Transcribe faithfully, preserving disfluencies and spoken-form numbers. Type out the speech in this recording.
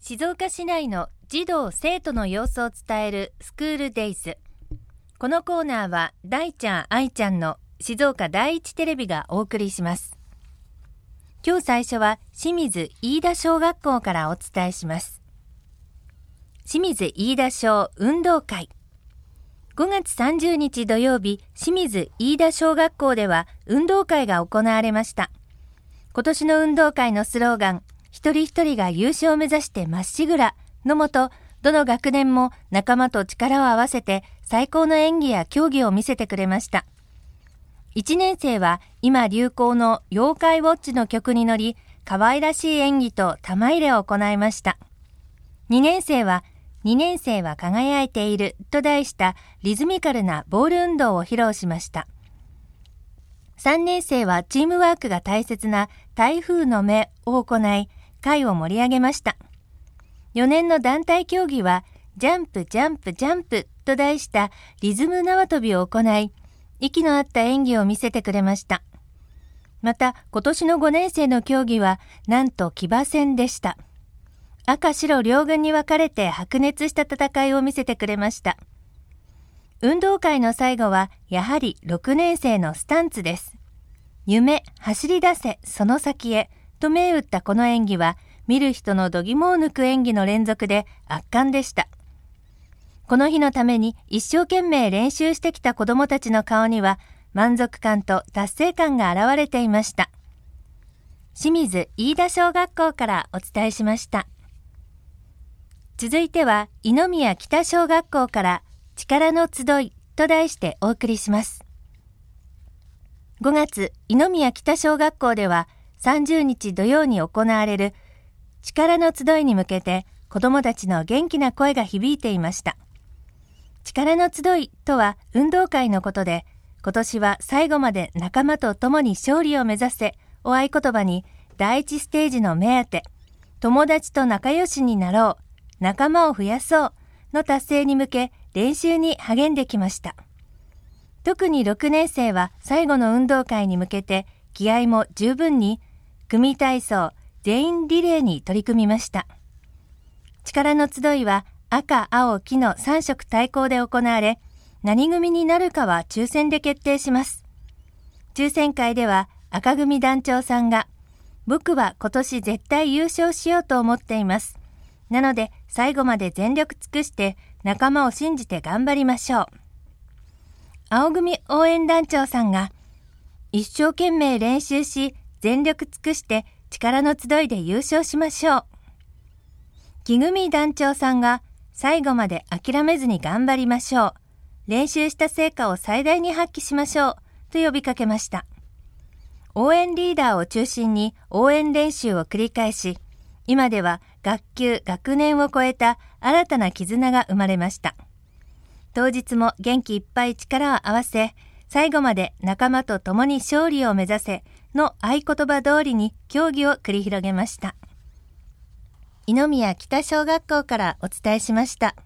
静岡市内の児童生徒の様子を伝えるスクールデイズ。このコーナーは大ちゃん愛ちゃんの静岡第一テレビがお送りします。今日最初は清水飯田小学校からお伝えします。清水飯田小運動会。ごがつさんじゅうにち土曜日、清水飯田小学校では運動会が行われました。今年の運動会のスローガン、一人一人が優勝を目指してまっしぐらのもと、どの学年も仲間と力を合わせて最高の演技や競技を見せてくれました。いちねん生は今流行の妖怪ウォッチの曲に乗り、可愛らしい演技と玉入れを行いました。にねん生はにねん生は輝いていると題したリズミカルなボール運動を披露しました。さんねん生はチームワークが大切な台風の目を行い、会を盛り上げました。よねんの団体競技はジャンプジャンプジャンプと題したリズム縄跳びを行い、息の合った演技を見せてくれました。また今年のごねん生の競技はなんと騎馬戦でした。赤白両軍に分かれて白熱した戦いを見せてくれました。運動会の最後はやはりろくねん生のスタンツです。夢、走り出せ、その先へと銘打ったこの演技は見る人の度肝を抜く演技の連続で圧巻でした。この日のために一生懸命練習してきた子どもたちの顔には満足感と達成感が現れていました。清水飯田小学校からお伝えしました。続いては猪宮北小学校から力の集いと題してお送りします。ごがつ猪宮北小学校ではさんじゅうにち土曜に行われる力の集いに向けて子どもたちの元気な声が響いていました。力の集いとは運動会のことで、今年は最後まで仲間と共に勝利を目指せを合言葉に第一ステージの目当て、友達と仲良しになろう、仲間を増やそうの達成に向け練習に励んできました。特にろくねん生は最後の運動会に向けて気合も十分に組体操全員リレーに取り組みました。力の集いは赤、青、黄のさん色対抗で行われ、何組になるかは抽選で決定します。抽選会では赤組団長さんが、僕は今年絶対優勝しようと思っています。なので最後まで全力尽くして仲間を信じて頑張りましょう。青組応援団長さんが、一生懸命練習し全力尽くして力の集いで優勝しましょう。木組団長さんが、最後まで諦めずに頑張りましょう。練習した成果を最大に発揮しましょうと呼びかけました。応援リーダーを中心に応援練習を繰り返し、今では学級学年を超えた新たな絆が生まれました。当日も元気いっぱい力を合わせ、最後まで仲間と共に勝利を目指せの合言葉通りに競技を繰り広げました。猪宮北小学校からお伝えしました。